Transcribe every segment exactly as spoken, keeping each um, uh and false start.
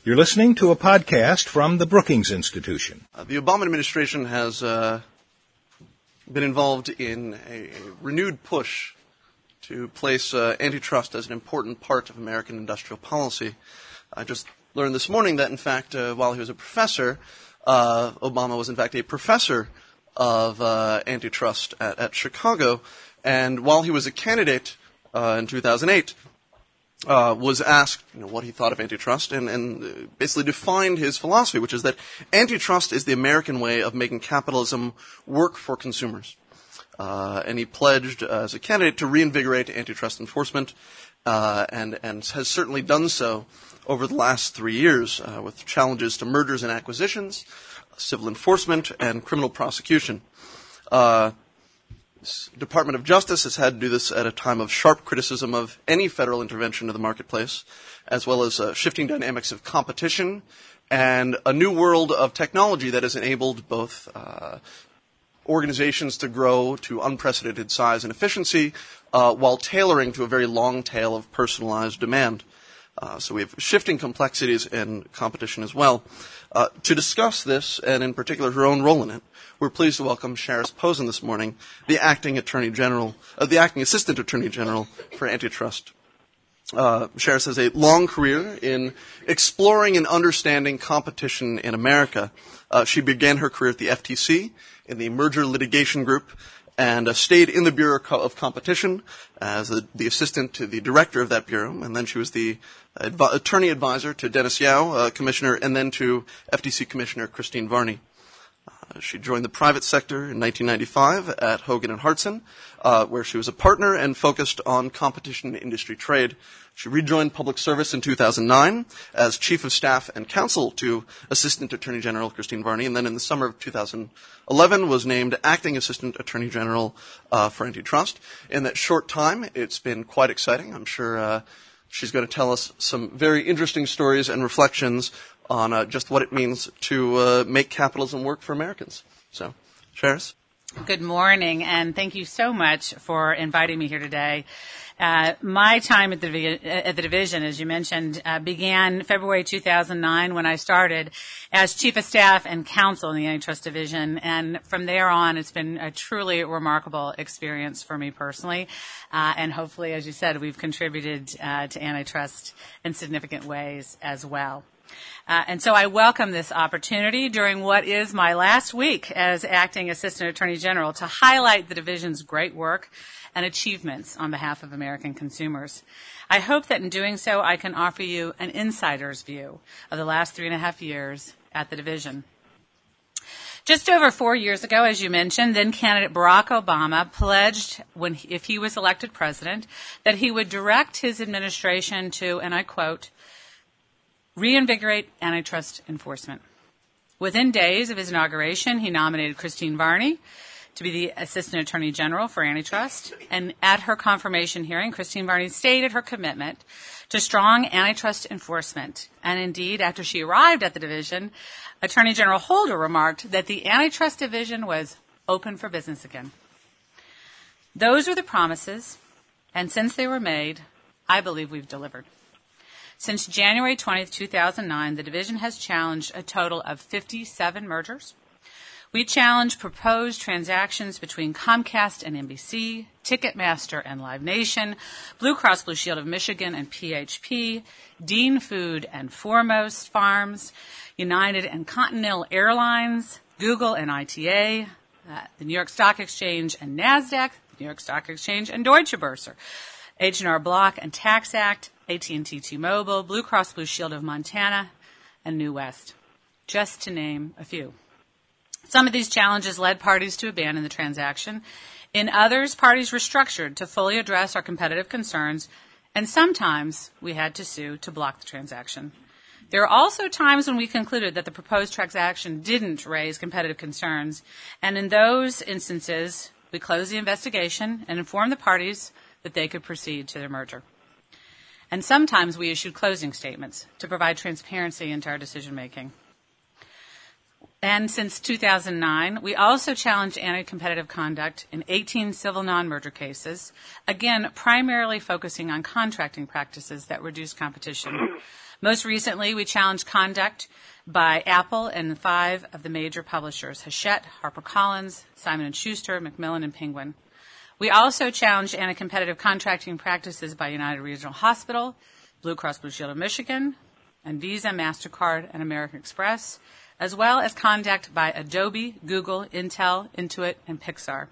You're listening to a podcast from the Brookings Institution. Uh, the Obama administration has uh, been involved in a, a renewed push to place uh, antitrust as an important part of American industrial policy. I just learned this morning that, in fact, uh, while he was a professor, uh, Obama was, in fact, a professor of uh, antitrust at, at Chicago. And while he was a candidate uh, in two thousand eight, Uh, was asked, you know, what he thought of antitrust, and, and basically defined his philosophy, which is that antitrust is the American way of making capitalism work for consumers. Uh, and he pledged, uh, as a candidate, to reinvigorate antitrust enforcement, uh, and, and has certainly done so over the last three years, uh, with challenges to mergers and acquisitions, civil enforcement, and criminal prosecution. Uh, Department of Justice has had to do this at a time of sharp criticism of any federal intervention in the marketplace, as well as uh, shifting dynamics of competition and a new world of technology that has enabled both uh, organizations to grow to unprecedented size and efficiency uh, while tailoring to a very long tail of personalized demand. Uh, so we have shifting complexities in competition as well. Uh, to discuss this, and in particular her own role in it, we're pleased to welcome Charis Posen this morning, the acting Attorney General, uh, the acting Assistant Attorney General for Antitrust. Uh, Charis has a long career in exploring and understanding competition in America. Uh, she began her career at the F T C in the Merger Litigation Group, and uh, stayed in the Bureau of Competition as a, the assistant to the director of that bureau, and then she was the adv- attorney advisor to Dennis Yao, uh, commissioner, and then to F T C Commissioner Christine Varney. Uh, she joined the private sector in nineteen ninety-five at Hogan and Hartson, uh, where she was a partner and focused on competition and industry trade. She rejoined public service in two thousand nine as chief of staff and counsel to Assistant Attorney General Christine Varney, and then in the summer of two thousand eleven was named acting Assistant Attorney General uh, for Antitrust. In that short time, it's been quite exciting. I'm sure uh, she's going to tell us some very interesting stories and reflections on uh, just what it means to uh, make capitalism work for Americans. So, Charis? Good morning, and thank you so much for inviting me here today. Uh, my time at the, at the division, as you mentioned, uh, began February two thousand nine when I started as Chief of Staff and Counsel in the Antitrust Division, and from there on it's been a truly remarkable experience for me personally, uh, and hopefully, as you said, we've contributed uh, to antitrust in significant ways as well. Uh, and so I welcome this opportunity during what is my last week as Acting Assistant Attorney General to highlight the division's great work and achievements on behalf of American consumers. I hope that in doing so I can offer you an insider's view of the last three and a half years at the division. Just over four years ago, as you mentioned, then candidate Barack Obama pledged, when he, if he was elected president, that he would direct his administration to, and I quote, reinvigorate antitrust enforcement. Within days of his inauguration, he nominated Christine Varney to be the Assistant Attorney General for Antitrust, and at her confirmation hearing, Christine Varney stated her commitment to strong antitrust enforcement. And indeed, after she arrived at the division, Attorney General Holder remarked that the Antitrust Division was open for business again. Those were the promises, and since they were made, I believe we've delivered. Since January twentieth, two thousand nine, the division has challenged a total of fifty-seven mergers. We challenged proposed transactions between Comcast and N B C, Ticketmaster and Live Nation, Blue Cross Blue Shield of Michigan and P H P, Dean Food and Foremost Farms, United and Continental Airlines, Google and I T A, uh, the New York Stock Exchange and NASDAQ, the New York Stock Exchange and Deutsche Börse, H and R Block and Tax Act, A T and T T-Mobile, Blue Cross Blue Shield of Montana, and New West, just to name a few. Some of these challenges led parties to abandon the transaction. In others, parties restructured to fully address our competitive concerns, and sometimes we had to sue to block the transaction. There are also times when we concluded that the proposed transaction didn't raise competitive concerns, and in those instances, we closed the investigation and informed the parties that they could proceed to their merger. And sometimes we issued closing statements to provide transparency into our decision-making. And since two thousand nine, we also challenged anti-competitive conduct in eighteen civil non-merger cases, again, primarily focusing on contracting practices that reduce competition. Most recently, we challenged conduct by Apple and five of the major publishers, Hachette, HarperCollins, Simon and Schuster, Macmillan, and Penguin. We also challenged anti-competitive contracting practices by United Regional Hospital, Blue Cross Blue Shield of Michigan, and Visa, MasterCard, and American Express, as well as conduct by Adobe, Google, Intel, Intuit, and Pixar.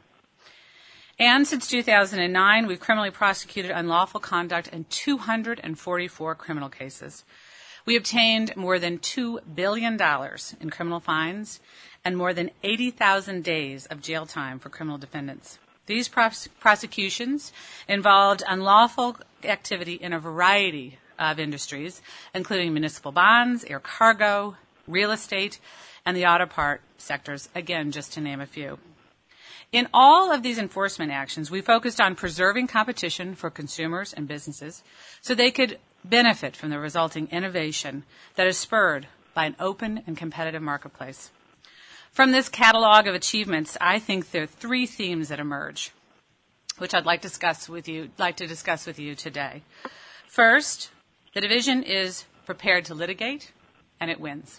And since two thousand nine, we've criminally prosecuted unlawful conduct in two hundred forty-four criminal cases. We obtained more than two billion dollars in criminal fines and more than eighty thousand days of jail time for criminal defendants. These pros- prosecutions involved unlawful activity in a variety of industries, including municipal bonds, air cargo, real estate, and the auto part sectors, again, just to name a few. In all of these enforcement actions, we focused on preserving competition for consumers and businesses so they could benefit from the resulting innovation that is spurred by an open and competitive marketplace. From this catalog of achievements, I think there are three themes that emerge, which I'd like to discuss with you, like to discuss with you today. First, the division is prepared to litigate, and it wins.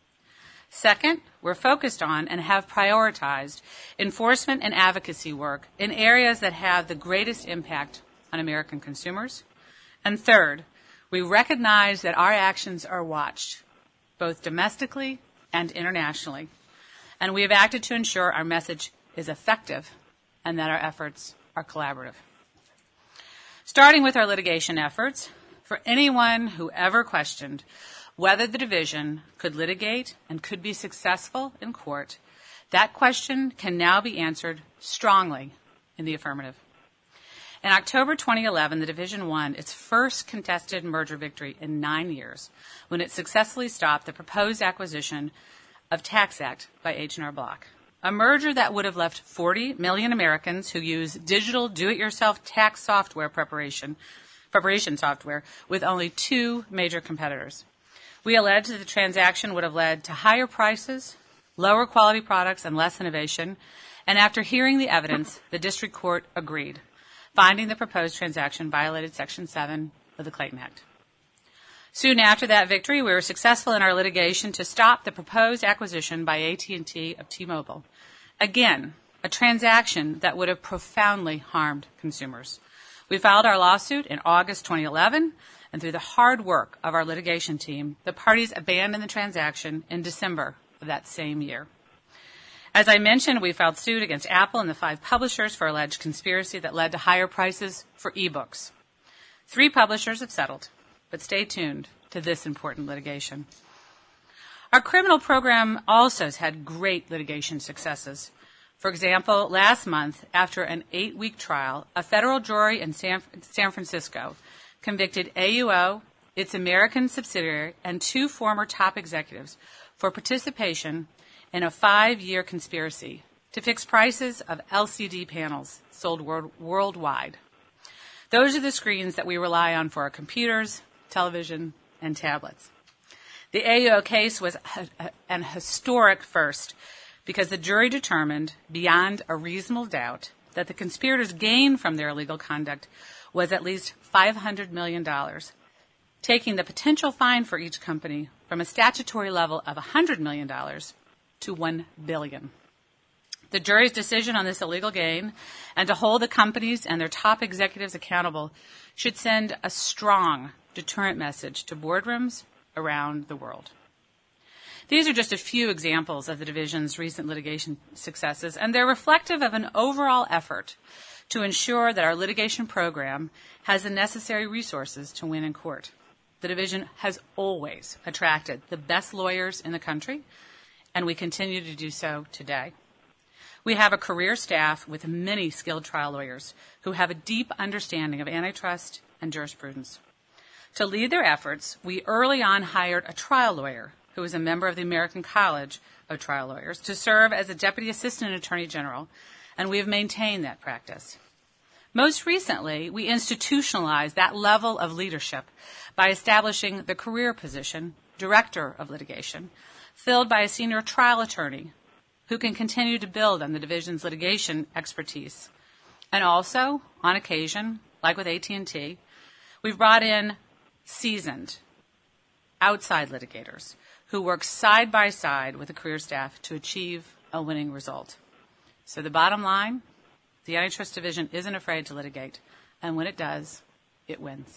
Second, we're focused on and have prioritized enforcement and advocacy work in areas that have the greatest impact on American consumers. And third, we recognize that our actions are watched, both domestically and internationally, and we have acted to ensure our message is effective and that our efforts are collaborative. Starting with our litigation efforts, for anyone who ever questioned whether the division could litigate and could be successful in court, that question can now be answered strongly in the affirmative. In October twenty eleven, the division won its first contested merger victory in nine years when it successfully stopped the proposed acquisition of TaxAct by H and R Block, a merger that would have left forty million Americans who use digital do-it-yourself tax software preparation, preparation software with only two major competitors. We alleged that the transaction would have led to higher prices, lower quality products, and less innovation, and after hearing the evidence, the district court agreed, finding the proposed transaction violated Section seven of the Clayton Act. Soon after that victory, we were successful in our litigation to stop the proposed acquisition by A T and T of T-Mobile. Again, a transaction that would have profoundly harmed consumers. We filed our lawsuit in August twenty eleven, and through the hard work of our litigation team, the parties abandoned the transaction in December of that same year. As I mentioned, we filed suit against Apple and the five publishers for alleged conspiracy that led to higher prices for e-books. Three publishers have settled, but stay tuned to this important litigation. Our criminal program also has had great litigation successes. For example, last month, after an eight-week trial, a federal jury in San, San Francisco convicted A U O, its American subsidiary, and two former top executives for participation in a five-year conspiracy to fix prices of L C D panels sold world, worldwide. Those are the screens that we rely on for our computers, television, and tablets. The A U O case was a, a, an historic first because the jury determined beyond a reasonable doubt that the conspirators' gain from their illegal conduct was at least five hundred million dollars, taking the potential fine for each company from a statutory level of one hundred million dollars to one billion dollars. The jury's decision on this illegal gain and to hold the companies and their top executives accountable should send a strong deterrent message to boardrooms around the world. These are just a few examples of the division's recent litigation successes, and they're reflective of an overall effort to ensure that our litigation program has the necessary resources to win in court. The division has always attracted the best lawyers in the country, and we continue to do so today. We have a career staff with many skilled trial lawyers who have a deep understanding of antitrust and jurisprudence. To lead their efforts, we early on hired a trial lawyer who is a member of the American College of Trial Lawyers to serve as a Deputy Assistant Attorney General, and we have maintained that practice. Most recently, we institutionalized that level of leadership by establishing the career position, Director of Litigation, filled by a senior trial attorney who can continue to build on the division's litigation expertise. And also, on occasion, like with A T and T, we've brought in seasoned outside litigators who work side by side with the career staff to achieve a winning result. So the bottom line, the Antitrust Division isn't afraid to litigate, and when it does, it wins.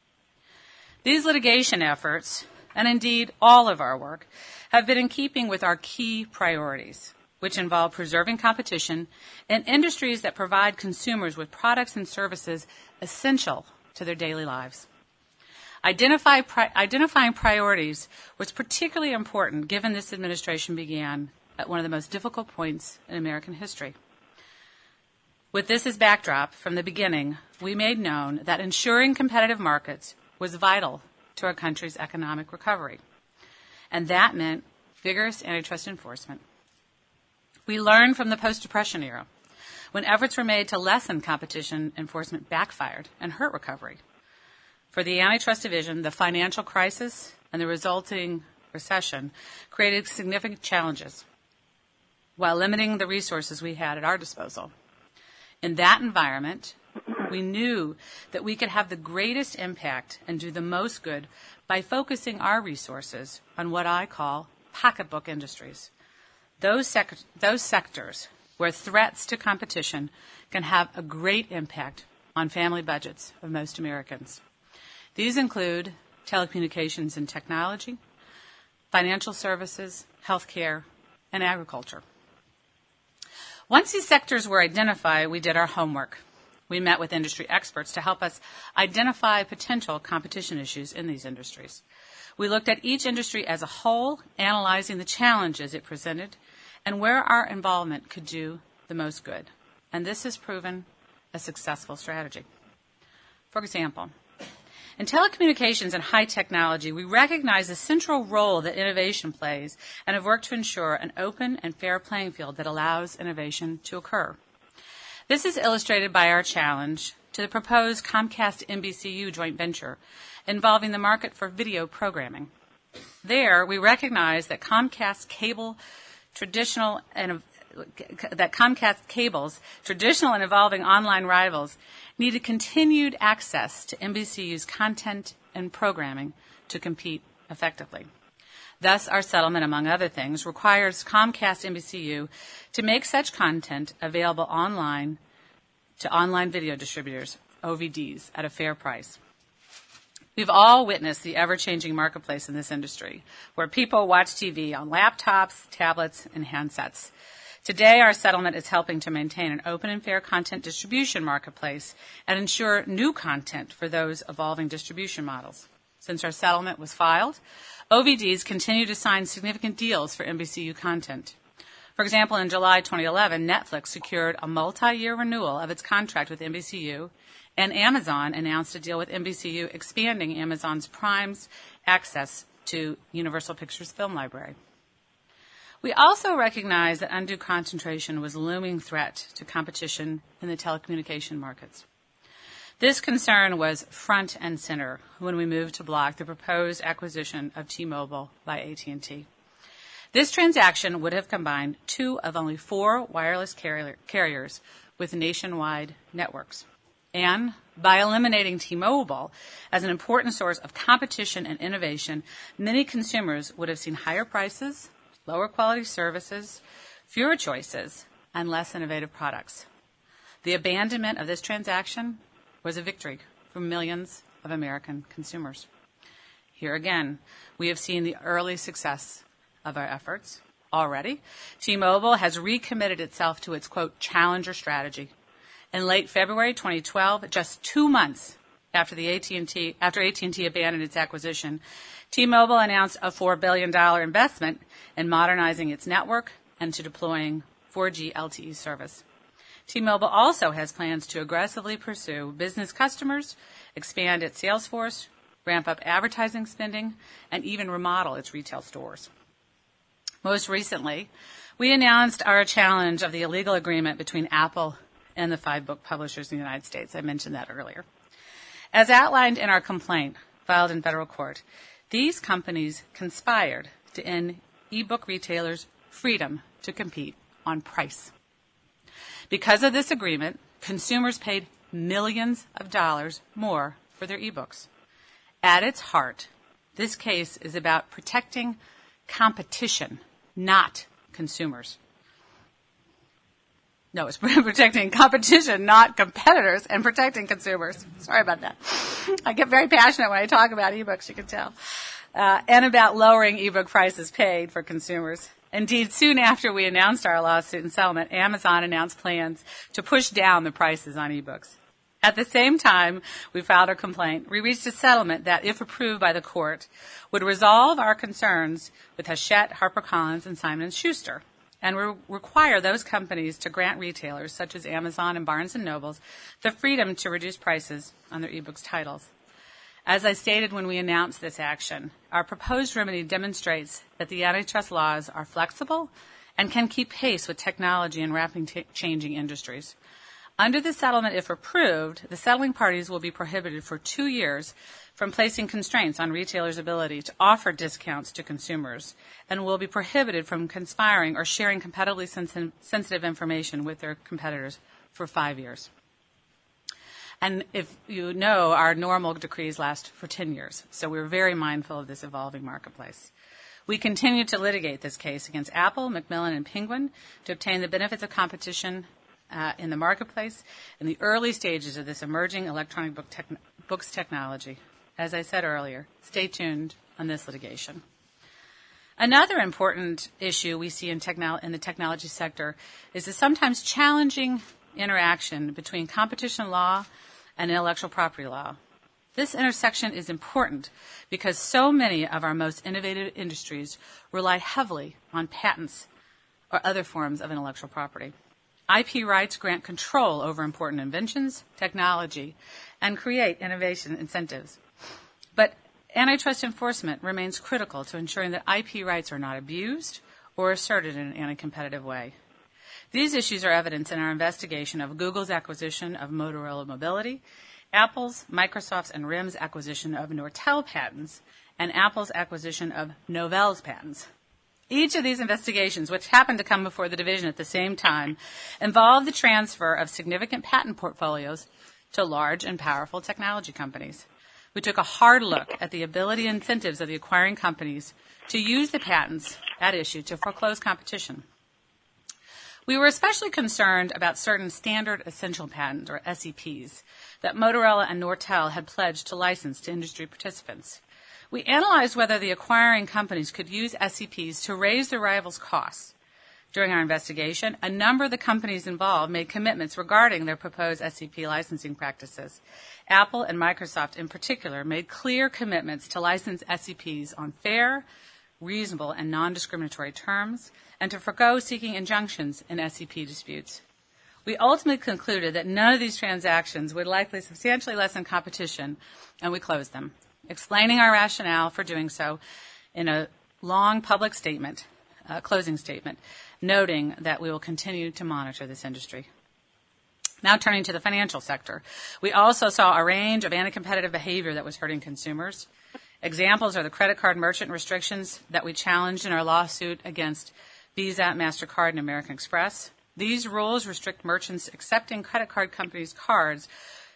These litigation efforts, and indeed all of our work, have been in keeping with our key priorities, which involve preserving competition in industries that provide consumers with products and services essential to their daily lives. Identify, pri- identifying priorities was particularly important given this administration began at one of the most difficult points in American history. With this as backdrop, from the beginning, we made known that ensuring competitive markets was vital to our country's economic recovery. And that meant vigorous antitrust enforcement. We learned from the post-Depression era, when efforts were made to lessen competition enforcement backfired and hurt recovery. For the Antitrust Division, the financial crisis and the resulting recession created significant challenges while limiting the resources we had at our disposal. In that environment, we knew that we could have the greatest impact and do the most good by focusing our resources on what I call pocketbook industries. Those, sec- those sectors where threats to competition can have a great impact on family budgets of most Americans. These include telecommunications and technology, financial services, healthcare, and agriculture. Once these sectors were identified, we did our homework. We met with industry experts to help us identify potential competition issues in these industries. We looked at each industry as a whole, analyzing the challenges it presented and where our involvement could do the most good. And this has proven a successful strategy. For example, in telecommunications and high technology, we recognize the central role that innovation plays and have worked to ensure an open and fair playing field that allows innovation to occur. This is illustrated by our challenge to the proposed Comcast-N B C U joint venture involving the market for video programming. There, we recognize that Comcast cable traditional and that Comcast cable's traditional and evolving online rivals needed continued access to N B C U's content and programming to compete effectively. Thus, our settlement, among other things, requires Comcast N B C U to make such content available online to online video distributors, O V Ds, at a fair price. We've all witnessed the ever-changing marketplace in this industry, where people watch T V on laptops, tablets, and handsets. Today, our settlement is helping to maintain an open and fair content distribution marketplace and ensure new content for those evolving distribution models. Since our settlement was filed, O V Ds continue to sign significant deals for N B C U content. For example, in July twenty eleven, Netflix secured a multi-year renewal of its contract with N B C U, and Amazon announced a deal with N B C U expanding Amazon's Prime's access to Universal Pictures Film Library. We also recognize that undue concentration was a looming threat to competition in the telecommunication markets. This concern was front and center when we moved to block the proposed acquisition of T-Mobile by A T and T. This transaction would have combined two of only four wireless carrier, carriers with nationwide networks. And by eliminating T-Mobile as an important source of competition and innovation, many consumers would have seen higher prices, lower quality services, fewer choices, and less innovative products. The abandonment of this transaction was a victory for millions of American consumers. Here again, we have seen the early success of our efforts already. T-Mobile has recommitted itself to its, quote, challenger strategy. In late February twenty twelve, just two months after the A T and T, after A T and T abandoned its acquisition, T-Mobile announced a four billion dollars investment in modernizing its network and to deploying four G L T E service. T-Mobile also has plans to aggressively pursue business customers, expand its sales force, ramp up advertising spending, and even remodel its retail stores. Most recently, we announced our challenge of the illegal agreement between Apple and the five book publishers in the United States. I mentioned that earlier. As outlined in our complaint filed in federal court, these companies conspired to end e-book retailers' freedom to compete on price. Because of this agreement, consumers paid millions of dollars more for their e-books. At its heart, This case is about protecting competition, not consumers. No, it's protecting competition, not competitors, and protecting consumers. Sorry about that. I get very passionate when I talk about ebooks, you can tell. Uh, and about lowering ebook prices paid for consumers. Indeed, soon after we announced our lawsuit and settlement, Amazon announced plans to push down the prices on ebooks. At the same time we filed our complaint, we reached a settlement that, if approved by the court, would resolve our concerns with Hachette, HarperCollins, and Simon and Schuster, and re- require those companies to grant retailers, such as Amazon and Barnes and Noble, the freedom to reduce prices on their ebooks titles. As I stated when we announced this action, our proposed remedy demonstrates that the antitrust laws are flexible and can keep pace with technology and rapidly t- changing industries. Under the settlement, if approved, the settling parties will be prohibited for two years from placing constraints on retailers' ability to offer discounts to consumers, and will be prohibited from conspiring or sharing competitively sensi- sensitive information with their competitors for five years. And if you know, our normal decrees last for ten years, so we're very mindful of this evolving marketplace. We continue to litigate this case against Apple, Macmillan, and Penguin to obtain the benefits of competition uh, in the marketplace in the early stages of this emerging electronic book techn- books technology. As I said earlier, stay tuned on this litigation. Another important issue we see in, technolo- in the technology sector is the sometimes challenging interaction between competition law and intellectual property law. This intersection is important because so many of our most innovative industries rely heavily on patents or other forms of intellectual property. I P rights grant control over important inventions, technology, and create innovation incentives. But antitrust enforcement remains critical to ensuring that I P rights are not abused or asserted in an anti-competitive way. These issues are evidenced in our investigation of Google's acquisition of Motorola Mobility, Apple's, Microsoft's, and R I M's acquisition of Nortel patents, and Apple's acquisition of Novell's patents. Each of these investigations, which happened to come before the division at the same time, involved the transfer of significant patent portfolios to large and powerful technology companies. We took a hard look at the ability and incentives of the acquiring companies to use the patents at issue to foreclose competition. We were especially concerned about certain standard essential patents, or S E Ps, that Motorola and Nortel had pledged to license to industry participants. We analyzed whether the acquiring companies could use S E Ps to raise their rivals' costs. During our investigation, a number of the companies involved made commitments regarding their proposed S E P licensing practices. Apple and Microsoft in particular made clear commitments to license S E Ps on fair, reasonable, and non-discriminatory terms, and to forego seeking injunctions in S E P disputes. We ultimately concluded that none of these transactions would likely substantially lessen competition, and we closed them, explaining our rationale for doing so in a long public statement, uh, closing statement, noting that we will continue to monitor this industry. Now turning to the financial sector, we also saw a range of anti-competitive behavior that was hurting consumers. Examples are the credit card merchant restrictions that we challenged in our lawsuit against Visa, MasterCard, and American Express. These rules restrict merchants accepting credit card companies' cards,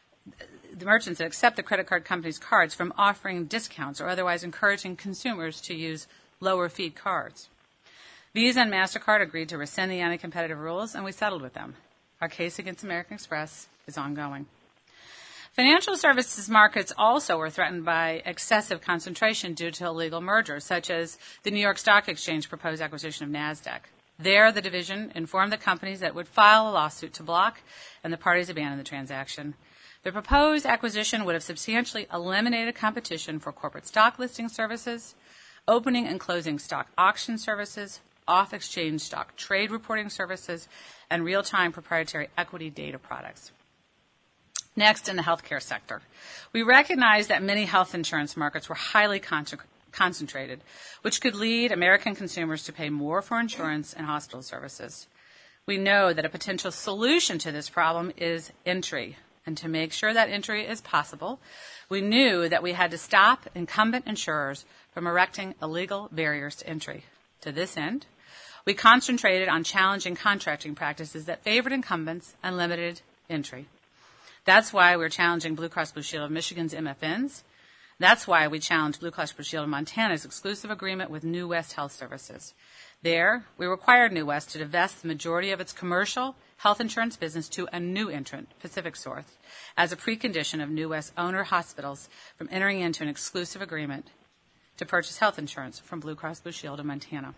the merchants that accept the credit card companies' cards from offering discounts or otherwise encouraging consumers to use lower-fee cards. Visa and MasterCard agreed to rescind the anti-competitive rules, and we settled with them. Our case against American Express is ongoing. Financial services markets also were threatened by excessive concentration due to illegal mergers, such as the New York Stock Exchange proposed acquisition of NASDAQ. There, the division informed the companies that it would file a lawsuit to block, and the parties abandoned the transaction. The proposed acquisition would have substantially eliminated competition for corporate stock listing services, opening and closing stock auction services, off-exchange stock trade reporting services, and real-time proprietary equity data products. Next, in the healthcare sector, we recognize that many health insurance markets were highly con- concentrated, which could lead American consumers to pay more for insurance and hospital services. We know that a potential solution to this problem is entry, and to make sure that entry is possible, we knew that we had to stop incumbent insurers from erecting illegal barriers to entry. To this end, we concentrated on challenging contracting practices that favored incumbents and limited entry. That's why we're challenging Blue Cross Blue Shield of Michigan's M F Ns, That's why we challenged Blue Cross Blue Shield of Montana's exclusive agreement with New West Health Services. There, we required New West to divest the majority of its commercial health insurance business to a new entrant, Pacific Source, as a precondition of New West owner hospitals from entering into an exclusive agreement to purchase health insurance from Blue Cross Blue Shield of Montana.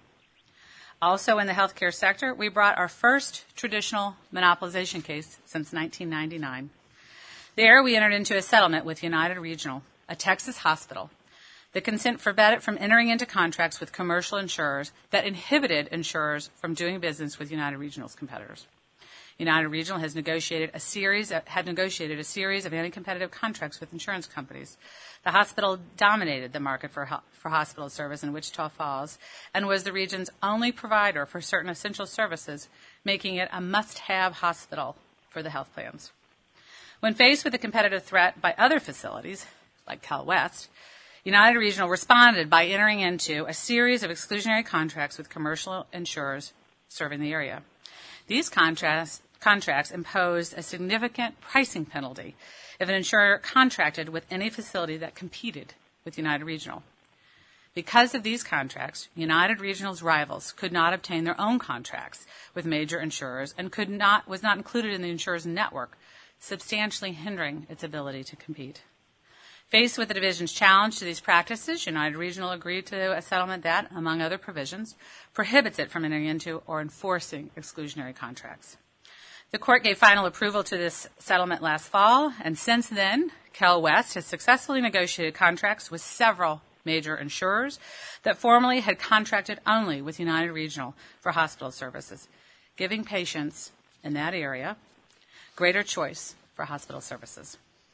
Also in the healthcare sector, we brought our first traditional monopolization case since nineteen ninety-nine. There, we entered into a settlement with United Regional, a Texas hospital, the consent forbade it from entering into contracts with commercial insurers that inhibited insurers from doing business with United Regional's competitors. United Regional has negotiated a series of, had negotiated a series of anti-competitive contracts with insurance companies. The hospital dominated the market for, for hospital service in Wichita Falls and was the region's only provider for certain essential services, making it a must-have hospital for the health plans. When faced with a competitive threat by other facilities, like CalWest, United Regional responded by entering into a series of exclusionary contracts with commercial insurers serving the area. These contracts, contracts imposed a significant pricing penalty if an insurer contracted with any facility that competed with United Regional. Because of these contracts, United Regional's rivals could not obtain their own contracts with major insurers and could not, was not included in the insurer's network, substantially hindering its ability to compete. Faced with the division's challenge to these practices, United Regional agreed to a settlement that, among other provisions, prohibits it from entering into or enforcing exclusionary contracts. The court gave final approval to this settlement last fall, and since then, CalWest has successfully negotiated contracts with several major insurers that formerly had contracted only with United Regional for hospital services, giving patients in that area greater choice for hospital services.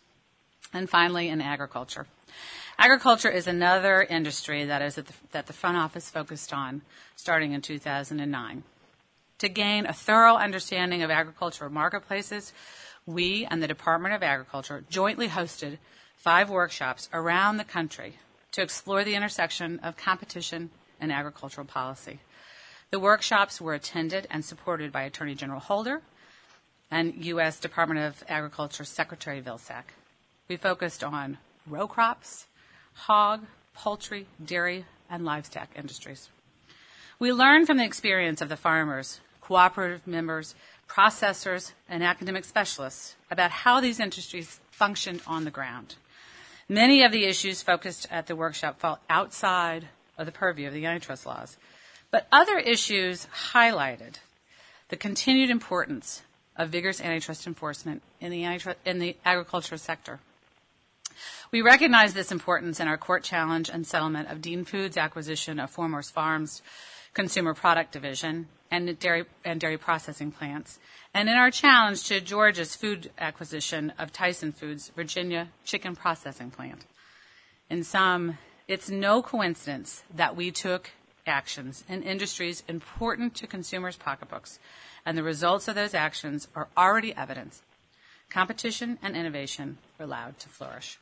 And finally, in agriculture. Agriculture is another industry that is at the, that the front office focused on starting in two thousand nine. To gain a thorough understanding of agricultural marketplaces, we and the Department of Agriculture jointly hosted five workshops around the country to explore the intersection of competition and agricultural policy. The workshops were attended and supported by Attorney General Holder and U S Department of Agriculture Secretary Vilsack. We focused on row crops, hog, poultry, dairy, and livestock industries. We learned from the experience of the farmers, cooperative members, processors, and academic specialists about how these industries functioned on the ground. Many of the issues focused at the workshop fall outside of the purview of the antitrust laws, but other issues highlighted the continued importance of vigorous antitrust enforcement in the, antitrust, in the agricultural sector. We recognize this importance in our court challenge and settlement of Dean Foods' acquisition of Foremost Farms Consumer Product Division and dairy, and dairy processing plants, and in our challenge to Georgia's food acquisition of Tyson Foods' Virginia chicken processing plant. In sum, it's no coincidence that we took actions in industries important to consumers' pocketbooks, and the results of those actions are already evidence. Competition and innovation are allowed to flourish.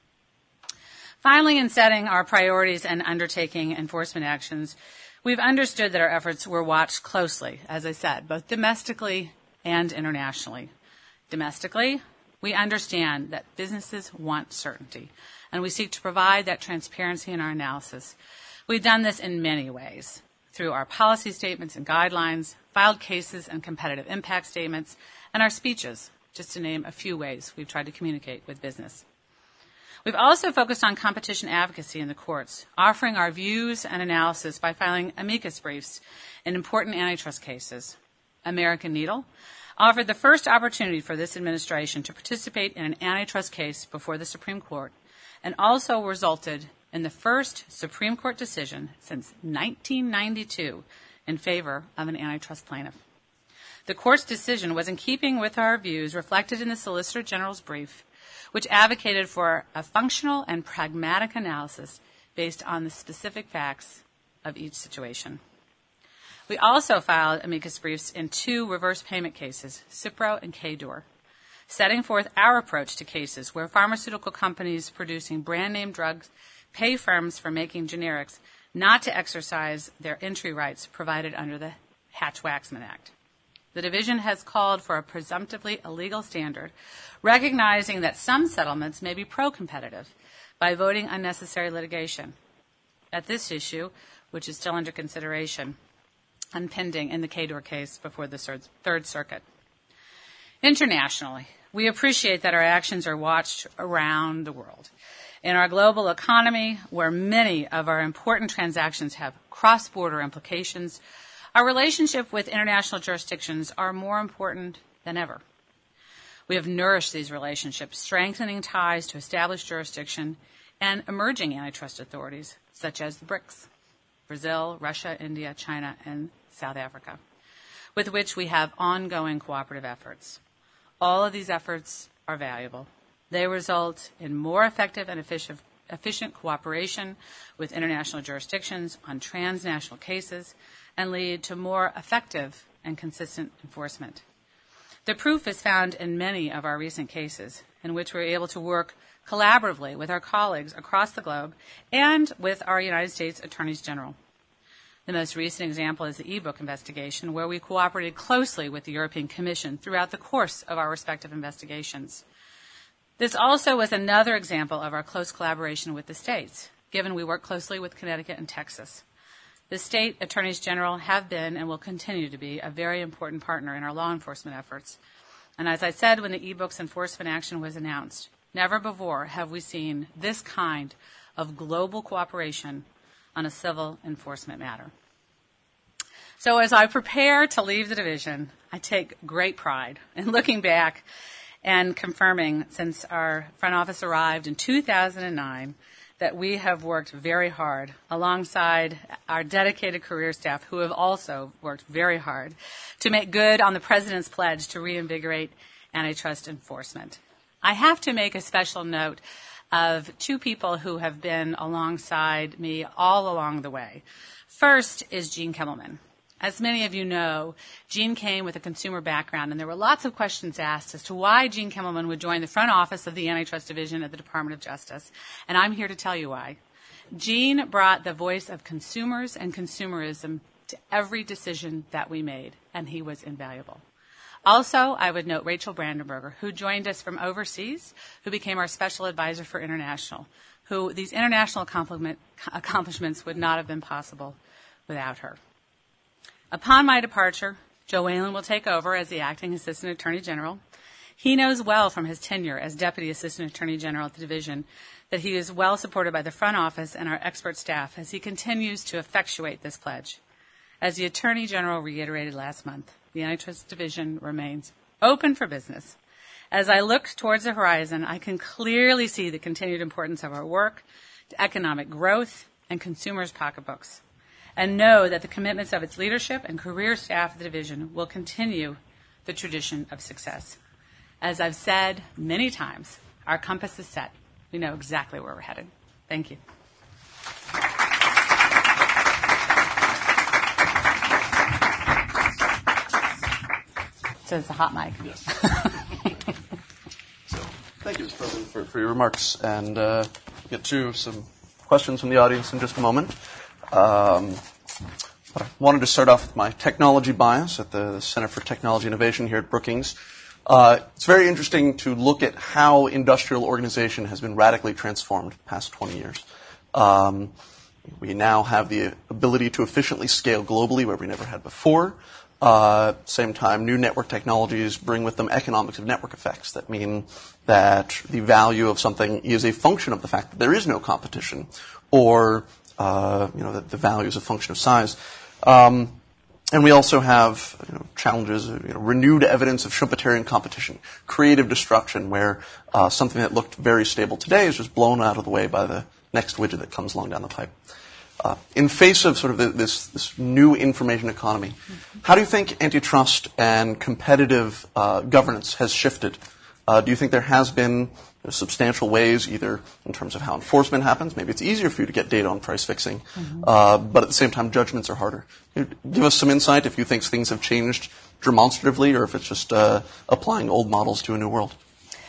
Finally, in setting our priorities and undertaking enforcement actions, we've understood that our efforts were watched closely, as I said, both domestically and internationally. Domestically, we understand that businesses want certainty, and we seek to provide that transparency in our analysis. We've done this in many ways, through our policy statements and guidelines, filed cases and competitive impact statements, and our speeches, just to name a few ways we've tried to communicate with business. We've also focused on competition advocacy in the courts, offering our views and analysis by filing amicus briefs in important antitrust cases. American Needle offered the first opportunity for this administration to participate in an antitrust case before the Supreme Court, and also resulted in the first Supreme Court decision since nineteen ninety-two in favor of an antitrust plaintiff. The court's decision was in keeping with our views reflected in the Solicitor General's brief, which advocated for a functional and pragmatic analysis based on the specific facts of each situation. We also filed amicus briefs in two reverse payment cases, Cipro and K-Dur, setting forth our approach to cases where pharmaceutical companies producing brand-name drugs pay firms for making generics not to exercise their entry rights provided under the Hatch-Waxman Act. The division has called for a presumptively illegal standard, recognizing that some settlements may be pro-competitive by avoiding unnecessary litigation at this issue, which is still under consideration and pending in the Cador case before the Third Circuit. Internationally, we appreciate that our actions are watched around the world. In our global economy, where many of our important transactions have cross-border implications, our relationship with international jurisdictions are more important than ever. We have nourished these relationships, strengthening ties to established jurisdiction and emerging antitrust authorities, such as the BRICS, Brazil, Russia, India, China, and South Africa, with which we have ongoing cooperative efforts. All of these efforts are valuable. They result in more effective and efficient, efficient cooperation with international jurisdictions on transnational cases and lead to more effective and consistent enforcement. The proof is found in many of our recent cases in which we're able to work collaboratively with our colleagues across the globe and with our United States Attorneys General. The most recent example is the e-book investigation, where we cooperated closely with the European Commission throughout the course of our respective investigations. This also was another example of our close collaboration with the states, given we work closely with Connecticut and Texas. The state attorneys general have been and will continue to be a very important partner in our law enforcement efforts. And as I said when the e-books enforcement action was announced, never before have we seen this kind of global cooperation on a civil enforcement matter. So as I prepare to leave the division, I take great pride in looking back and confirming, since our front office arrived in two thousand nine, that we have worked very hard alongside our dedicated career staff, who have also worked very hard to make good on the President's pledge to reinvigorate antitrust enforcement. I have to make a special note of two people who have been alongside me all along the way. First is Gene Kimmelman. As many of you know, Gene came with a consumer background, and there were lots of questions asked as to why Gene Kimmelman would join the front office of the Antitrust Division at the Department of Justice. And I'm here to tell you why. Gene brought the voice of consumers and consumerism to every decision that we made, and he was invaluable. Also, I would note Rachel Brandenburger, who joined us from overseas, who became our special advisor for international, who these international accomplishments would not have been possible without her. Upon my departure, Joe Whalen will take over as the acting Assistant Attorney General. He knows well from his tenure as Deputy Assistant Attorney General at the Division that he is well supported by the front office and our expert staff as he continues to effectuate this pledge. As the Attorney General reiterated last month, the Antitrust Division remains open for business. As I look towards the horizon, I can clearly see the continued importance of our work to economic growth and consumers' pocketbooks, and know that the commitments of its leadership and career staff of the division will continue the tradition of success. As I've said many times, our compass is set. We know exactly where we're headed. Thank you. So it's a hot mic. Yes. So, thank you, Miz President, for, for your remarks. And uh, we'll get to some questions from the audience in just a moment. Um, but I wanted to start off with my technology bias at the Center for Technology Innovation here at Brookings. Uh, it's very interesting to look at how industrial organization has been radically transformed the past twenty years. Um, we now have the ability to efficiently scale globally where we never had before. Uh, at the same time, new network technologies bring with them economics of network effects that mean that the value of something is a function of the fact that there is no competition, or uh, you know, that the value is a function of size. Um, and we also have you know, challenges, you know, renewed evidence of Schumpeterian competition, creative destruction, where uh, something that looked very stable today is just blown out of the way by the next widget that comes along down the pipe. Uh, in face of sort of the, this, this new information economy, mm-hmm. how do you think antitrust and competitive uh, governance has shifted? Uh, do you think there has been you know, substantial ways, either in terms of how enforcement happens, maybe it's easier for you to get data on price fixing, mm-hmm. uh, but at the same time judgments are harder? Give us some insight if you think things have changed demonstratively or if it's just uh, applying old models to a new world.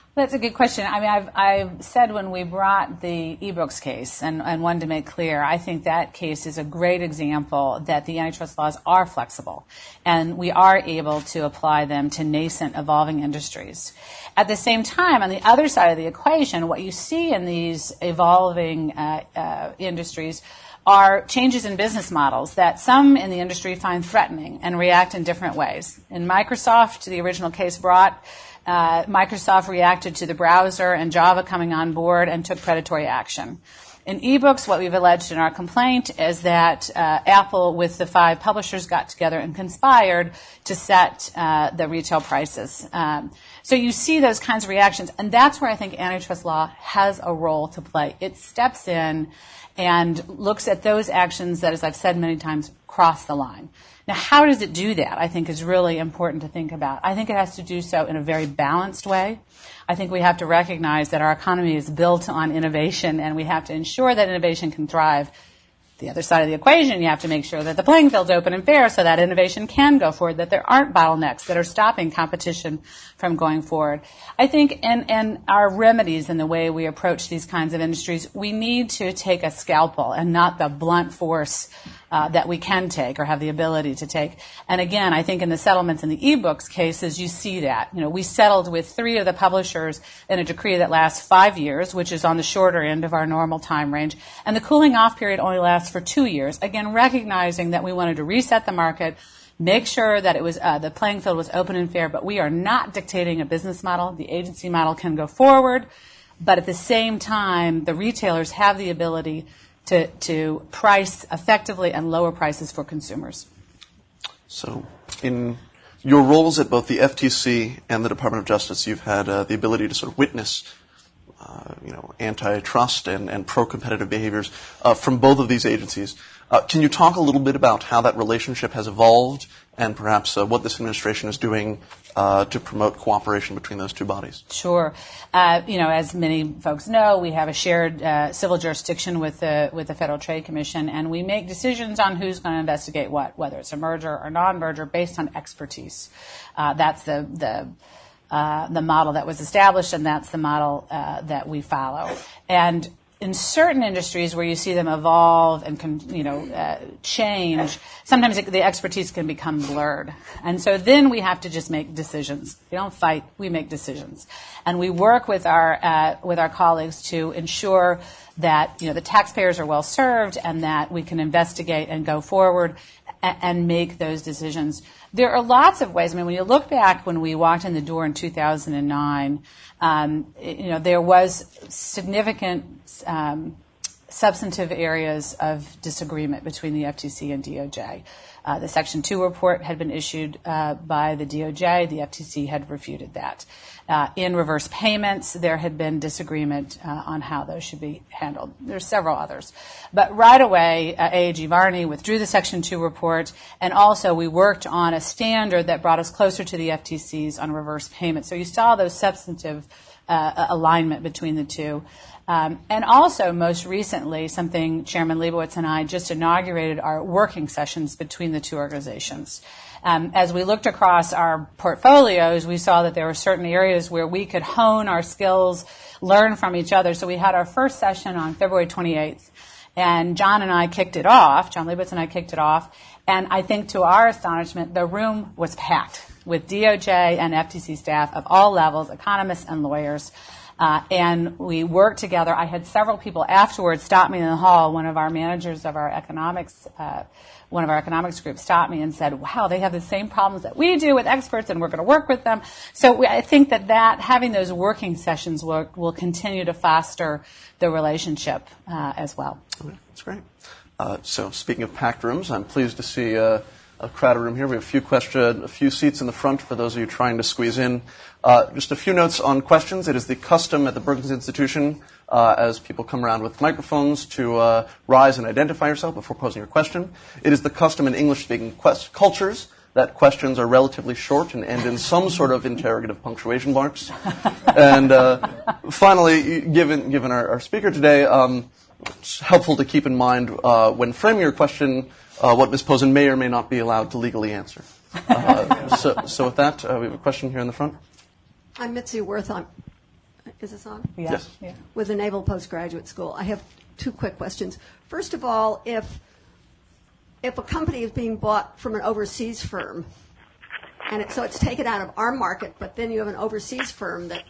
That's a good question. I mean, I've, I've said when we brought the eBooks case and, and wanted to make clear, I think that case is a great example that the antitrust laws are flexible and we are able to apply them to nascent, evolving industries. At the same time, on the other side of the equation, what you see in these evolving uh, uh, industries are changes in business models that some in the industry find threatening and react in different ways. In Microsoft, the original case brought, Uh, Microsoft reacted to the browser and Java coming on board and took predatory action. In eBooks, what we've alleged in our complaint is that uh, Apple, with the five publishers, got together and conspired to set uh, the retail prices. Um, so you see those kinds of reactions, and that's where I think antitrust law has a role to play. It steps in and looks at those actions that, as I've said many times, cross the line. Now, how does it do that, I think, is really important to think about. I think it has to do so in a very balanced way. I think we have to recognize that our economy is built on innovation, and we have to ensure that innovation can thrive. The other side of the equation, you have to make sure that the playing field's open and fair so that innovation can go forward, that there aren't bottlenecks that are stopping competition from going forward. I think in, in our remedies in the way we approach these kinds of industries, we need to take a scalpel and not the blunt force uh, that we can take or have the ability to take. And again, I think in the settlements in the eBooks cases, you see that. You know, we settled with three of the publishers in a decree that lasts five years, which is on the shorter end of our normal time range. And the cooling off period only lasts for two years, again, recognizing that we wanted to reset the market, make sure that it was uh, the playing field was open and fair, but we are not dictating a business model. The agency model can go forward, but at the same time, the retailers have the ability to, to price effectively and lower prices for consumers. So in your roles at both the F T C and the Department of Justice, you've had uh, the ability to sort of witness Uh, you know, antitrust and, and pro-competitive behaviors uh, from both of these agencies. Uh, can you talk a little bit about how that relationship has evolved and perhaps uh, what this administration is doing uh, to promote cooperation between those two bodies? Sure. Uh, you know, as many folks know, we have a shared uh, civil jurisdiction with the with the Federal Trade Commission, and we make decisions on who's going to investigate what, whether it's a merger or non-merger, based on expertise. Uh, that's the the Uh, the model that was established, and that's the model uh, that we follow. And in certain industries where you see them evolve and can, you know, uh, change, sometimes it, the expertise can become blurred. And so then we have to just make decisions. We don't fight; we make decisions. And we work with our uh, with our colleagues to ensure that, you know, the taxpayers are well served and that we can investigate and go forward and, and make those decisions. There are lots of ways. I mean, when you look back when we walked in the door in two thousand nine, um, you know, there was significant um, substantive areas of disagreement between the F T C and D O J. Uh, the Section two report had been issued uh, by the D O J. The F T C had refuted that. Uh, in reverse payments, there had been disagreement uh, on how those should be handled. There's several others. But right away, uh, A A G Varney withdrew the Section two report, and also we worked on a standard that brought us closer to the F T C's on reverse payments. So you saw those substantive uh, alignment between the two. Um, and also, most recently, something Chairman Leibowitz and I just inaugurated our working sessions between the two organizations. Um, as we looked across our portfolios, we saw that there were certain areas where we could hone our skills, learn from each other. So we had our first session on February twenty-eighth, and John and I kicked it off. John Leibowitz and I kicked it off, and I think to our astonishment, the room was packed with D O J and F T C staff of all levels, economists and lawyers. Uh, and we worked together. I had several people afterwards stop me in the hall. One of our managers of our economics, uh, one of our economics groups stopped me and said, wow, they have the same problems that we do with experts, and we're going to work with them. So we, I think that, that having those working sessions will, will continue to foster the relationship uh, as well. Okay, that's great. Uh, so speaking of packed rooms, I'm pleased to see uh, a crowded room here. We have a few question, a few seats in the front for those of you trying to squeeze in. Uh, just a few notes on questions. It is the custom at the Brookings Institution, uh, as people come around with microphones, to uh, rise and identify yourself before posing your question. It is the custom in English-speaking quest- cultures that questions are relatively short and end in some sort of interrogative punctuation marks. And uh, finally, given given our, our speaker today, um, it's helpful to keep in mind uh, when framing your question uh, what Miz Posen may or may not be allowed to legally answer. Uh, so, so with that, uh, we have a question here in the front. I'm Mitzi Worth. I'm, is this on? Yeah. Yes. Yeah. With the Naval Postgraduate School. I have two quick questions. First of all, if if a company is being bought from an overseas firm, and it, so it's taken out of our market, but then you have an overseas firm that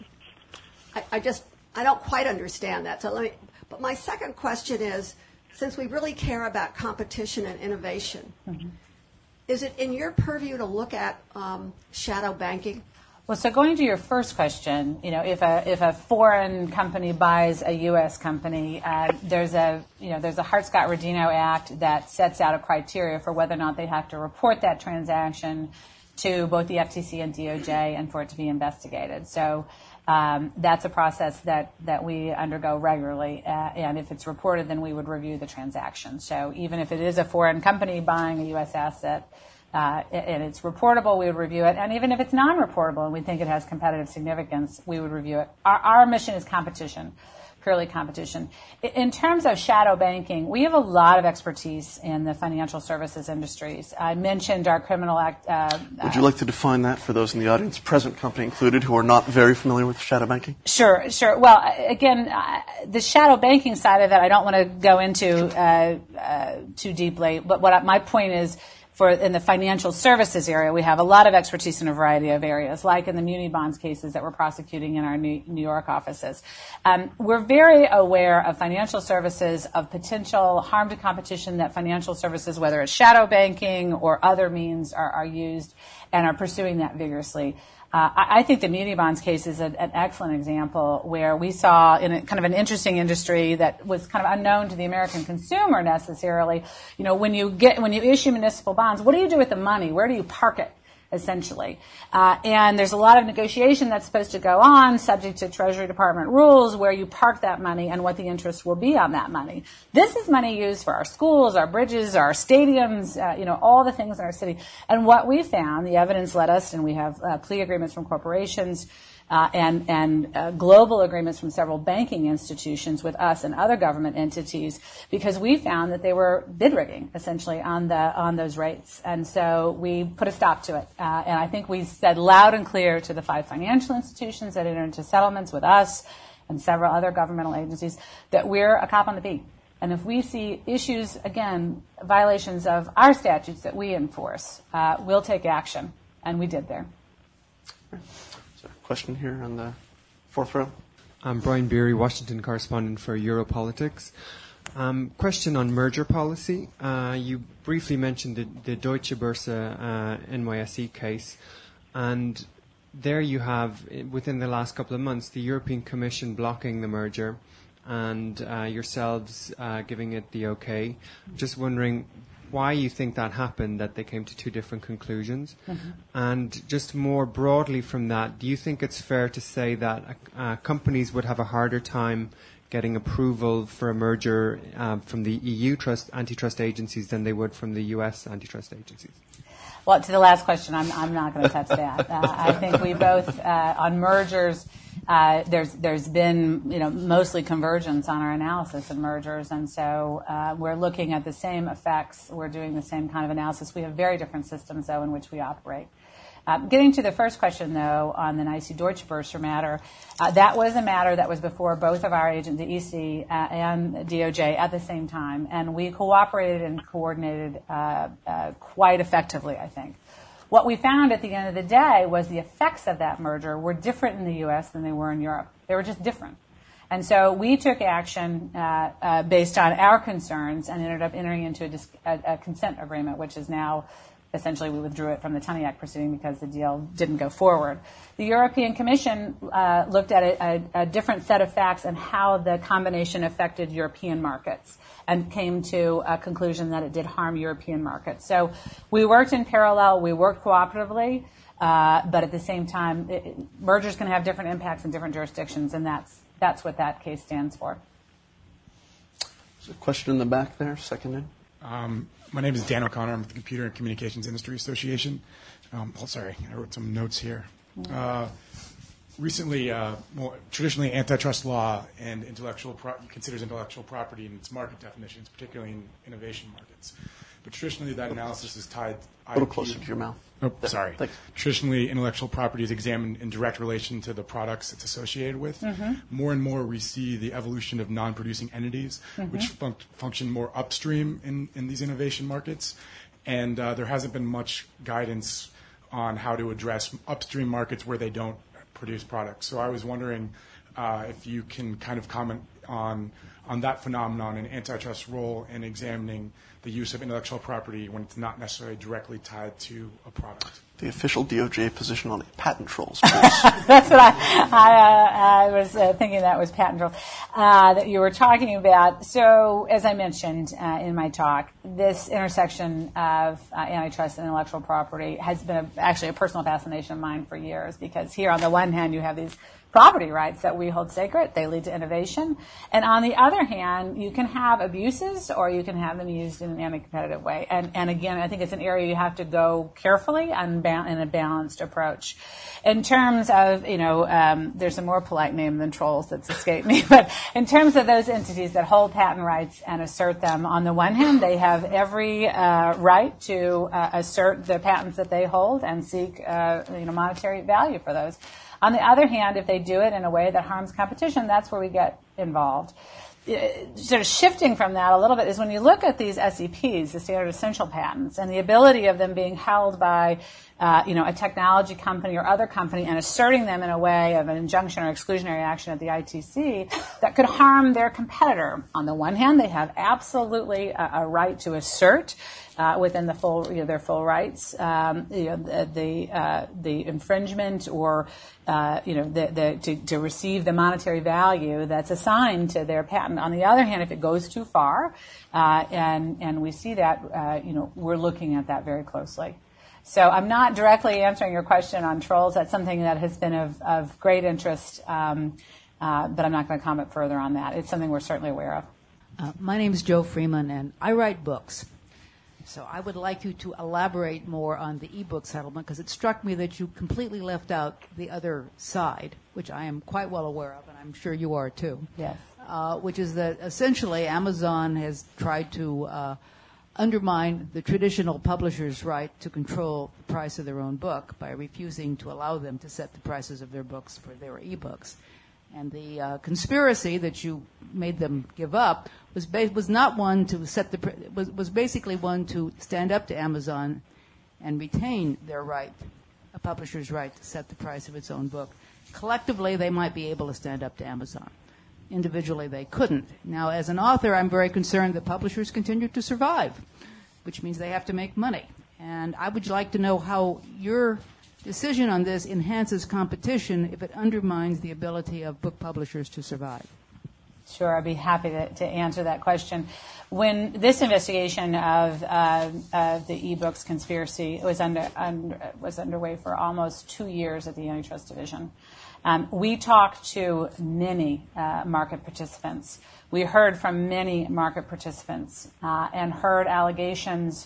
I, I just I don't quite understand that. So let me. But my second question is, since we really care about competition and innovation, mm-hmm. is it in your purview to look at um, shadow banking? Well, so going to your first question, you know, if a if a foreign company buys a U S company, uh, there's a you know there's a Hart-Scott-Rodino Act that sets out a criteria for whether or not they have to report that transaction to both the F T C and D O J and for it to be investigated. So um, that's a process that that we undergo regularly, uh, and if it's reported, then we would review the transaction. So even if it is a foreign company buying a U S asset, Uh, and it's reportable, we would review it. And even if it's non-reportable and we think it has competitive significance, we would review it. Our, our mission is competition, purely competition. In terms of shadow banking, we have a lot of expertise in the financial services industries. I mentioned our criminal act. Uh, would you like to define that for those in the audience, present company included, who are not very familiar with shadow banking? Sure, sure. Well, again, uh, the shadow banking side of it, I don't want to go into uh, uh, too deeply. But what I, my point is, For in the financial services area, we have a lot of expertise in a variety of areas, like in the muni bonds cases that we're prosecuting in our New York offices. Um, we're very aware of financial services, of potential harm to competition that financial services, whether it's shadow banking or other means, are, are used, and are pursuing that vigorously. Uh, I, I think the muni bonds case is a, an excellent example where we saw in a kind of an interesting industry that was kind of unknown to the American consumer necessarily. You know, when you get when you issue municipal bonds, what do you do with the money? Where do you park it? Essentially. Uh, and there's a lot of negotiation that's supposed to go on, subject to Treasury Department rules, where you park that money and what the interest will be on that money. This is money used for our schools, our bridges, our stadiums, uh, you know, all the things in our city. And what we found, the evidence led us, and we have uh, plea agreements from corporations, Uh, and, and uh, global agreements from several banking institutions with us and other government entities, because we found that they were bid rigging essentially on the on those rates, and so we put a stop to it. Uh, and I think we said loud and clear to the five financial institutions that entered into settlements with us and several other governmental agencies that we're a cop on the beat. And if we see issues, again, violations of our statutes that we enforce, uh, we'll take action, and we did there. Question here on the fourth row. I'm Brian Beery, Washington correspondent for Europolitics. Um, question on merger policy. Uh, you briefly mentioned the, the Deutsche Börse uh, N Y S E case, and there you have, within the last couple of months, the European Commission blocking the merger and uh, yourselves uh, giving it the okay. Just wondering why you think that happened, that they came to two different conclusions. Mm-hmm. And just more broadly from that, do you think it's fair to say that uh, companies would have a harder time getting approval for a merger uh, from the E U trust, antitrust agencies than they would from the U S antitrust agencies? Well, to the last question, I'm, I'm not going to touch that. Uh, I think we both, uh, on mergers, Uh, there's there's been, you know, mostly convergence on our analysis of mergers, and so uh, we're looking at the same effects. We're doing the same kind of analysis. We have very different systems, though, in which we operate. Uh, getting to the first question, though, on the N Y S E Deutsche Börse matter, uh, that was a matter that was before both of our agents, the E C uh, and D O J, at the same time, and we cooperated and coordinated uh, uh, quite effectively, I think. What we found at the end of the day was the effects of that merger were different in the U S than they were in Europe. They were just different. And so we took action uh, uh, based on our concerns and ended up entering into a, dis- a, a consent agreement, which is now essentially we withdrew it from the Tunney Act proceeding because the deal didn't go forward. The European Commission uh, looked at a, a, a different set of facts and how the combination affected European markets, and came to a conclusion that it did harm European markets. So we worked in parallel, we worked cooperatively, uh, but at the same time, it, it, mergers can have different impacts in different jurisdictions, and that's that's what that case stands for. There's a question in the back there, seconded. Um, my name is Dan O'Connor. I'm with the Computer and Communications Industry Association. Um, oh, sorry, I wrote some notes here. Uh, Recently, uh, more traditionally, antitrust law and intellectual pro- considers intellectual property in its market definitions, particularly in innovation markets. But traditionally that analysis is tied A little closer to your mouth. Oh, sorry. Thanks. Traditionally, intellectual property is examined in direct relation to the products it's associated with. Mm-hmm. More and more, we see the evolution of non-producing entities, mm-hmm. which fun- function more upstream in, in these innovation markets. And uh, there hasn't been much guidance on how to address upstream markets where they don't produce products. So I was wondering uh, if you can kind of comment on on that phenomenon and antitrust role in examining the use of intellectual property when it's not necessarily directly tied to a product. The official D O J position on patent trolls, please. That's what I, I, uh, I was uh, thinking that was patent trolls uh, that you were talking about. So, as I mentioned uh, in my talk, this intersection of uh, antitrust and intellectual property has been a, actually a personal fascination of mine for years, because here on the one hand you have these property rights that we hold sacred. They lead to innovation. And on the other hand, you can have abuses or you can have them used in an anti-competitive way. And, and again, I think it's an area you have to go carefully and ba- in a balanced approach. In terms of, you know, um, there's a more polite name than trolls that's escaped me, but in terms of those entities that hold patent rights and assert them, on the one hand, they have every uh, right to uh, assert the patents that they hold and seek, uh, you know, monetary value for those. On the other hand, if they do it in a way that harms competition, that's where we get involved. Sort of shifting from that a little bit is when you look at these S E Ps, the standard essential patents, and the ability of them being held by, uh, you know, a technology company or other company and asserting them in a way of an injunction or exclusionary action at the I T C that could harm their competitor. On the one hand, they have absolutely a, a right to assert Uh, within the full, you know, their full rights, um, you know, the the, uh, the infringement or uh, you know the, the to, to receive the monetary value that's assigned to their patent. On the other hand, if it goes too far, uh, and and we see that, uh, you know, we're looking at that very closely. So I'm not directly answering your question on trolls. That's something that has been of of great interest, um, uh, but I'm not going to comment further on that. It's something we're certainly aware of. Uh, my name is Joe Freeman, and I write books. So I would like you to elaborate more on the e-book settlement, because it struck me that you completely left out the other side, which I am quite well aware of, and I'm sure you are too. Yes. Uh, which is that essentially Amazon has tried to uh, undermine the traditional publisher's right to control the price of their own book by refusing to allow them to set the prices of their books for their e-books. And the uh, conspiracy that you made them give up was ba- was not one to set the pr- was was basically one to stand up to Amazon and retain their right, a publisher's right to set the price of its own book. Collectively, they might be able to stand up to Amazon. Individually, they couldn't. Now, as an author, I'm very concerned that publishers continue to survive, which means they have to make money. And I would like to know how your decision on this enhances competition if it undermines the ability of book publishers to survive. Sure, I'd be happy to, to answer that question. When this investigation of, uh, of the e-books conspiracy was under, under was underway for almost two years at the Antitrust Division, um, we talked to many uh, market participants. We heard from many market participants uh, and heard allegations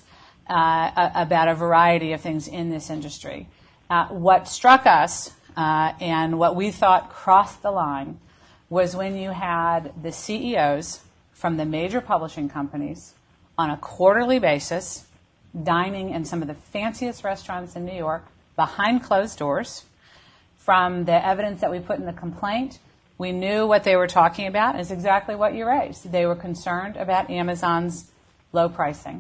uh, about a variety of things in this industry. Uh, what struck us uh, and what we thought crossed the line was when you had the C E Os from the major publishing companies on a quarterly basis dining in some of the fanciest restaurants in New York behind closed doors. From the evidence that we put in the complaint, we knew what they were talking about is exactly what you raised. They were concerned about Amazon's low pricing.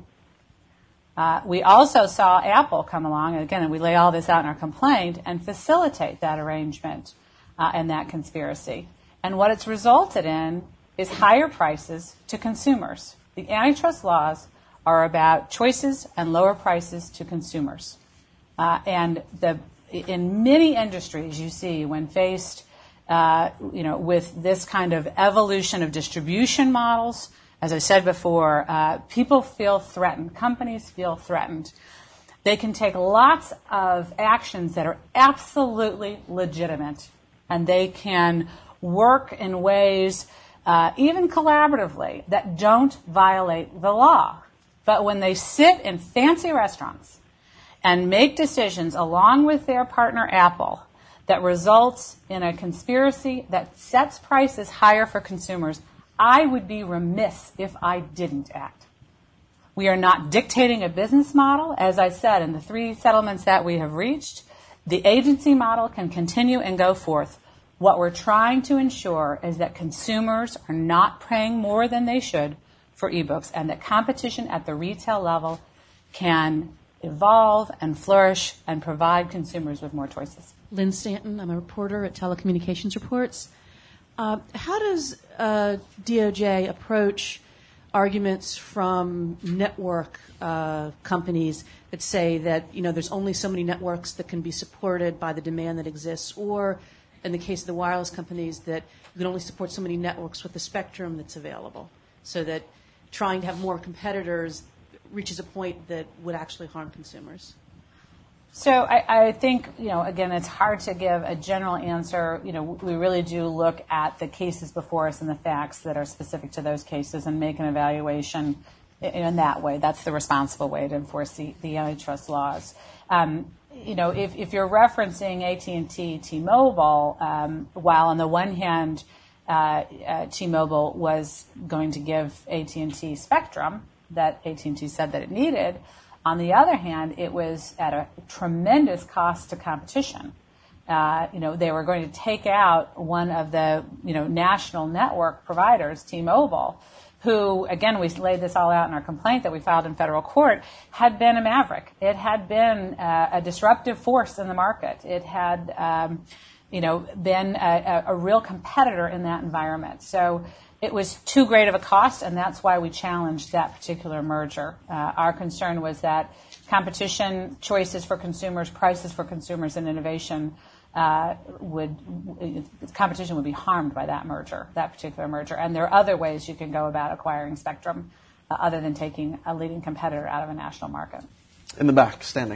Uh, we also saw Apple come along, and again, and we lay all this out in our complaint, and facilitate that arrangement uh, and that conspiracy. And what it's resulted in is higher prices to consumers. The antitrust laws are about choices and lower prices to consumers. Uh, and the, in many industries, you see, when faced uh, you know, with this kind of evolution of distribution models, as I said before, uh, people feel threatened. Companies feel threatened. They can take lots of actions that are absolutely legitimate, and they can work in ways, uh, even collaboratively, that don't violate the law. But when they sit in fancy restaurants and make decisions along with their partner Apple that results in a conspiracy that sets prices higher for consumers, I would be remiss if I didn't act. We are not dictating a business model. As I said, in the three settlements that we have reached, the agency model can continue and go forth. What we're trying to ensure is that consumers are not paying more than they should for ebooks, and that competition at the retail level can evolve and flourish and provide consumers with more choices. Lynn Stanton, I'm a reporter at Telecommunications Reports. Uh, how does uh, D O J approach arguments from network uh, companies that say that, you know, there's only so many networks that can be supported by the demand that exists, or in the case of the wireless companies, that you can only support so many networks with the spectrum that's available, so that trying to have more competitors reaches a point that would actually harm consumers? So I, I think, you know, again, it's hard to give a general answer. You know, we really do look at the cases before us and the facts that are specific to those cases and make an evaluation in that way. That's the responsible way to enforce the, the antitrust laws. Um, you know, if, if you're referencing A T and T, T-Mobile, um, while on the one hand, uh, uh, T-Mobile was going to give A T and T spectrum that A T and T said that it needed, on the other hand, it was at a tremendous cost to competition. Uh, you know, they were going to take out one of the, you know, national network providers, T-Mobile, who, again, we laid this all out in our complaint that we filed in federal court, had been a maverick. It had been uh, a disruptive force in the market. It had, um, you know, been a, a real competitor in that environment. So it was too great of a cost, and that's why we challenged that particular merger. Uh, our concern was that competition, choices for consumers, prices for consumers, and innovation uh, would competition would be harmed by that merger, that particular merger. And there are other ways you can go about acquiring spectrum uh, other than taking a leading competitor out of a national market. In the back, standing.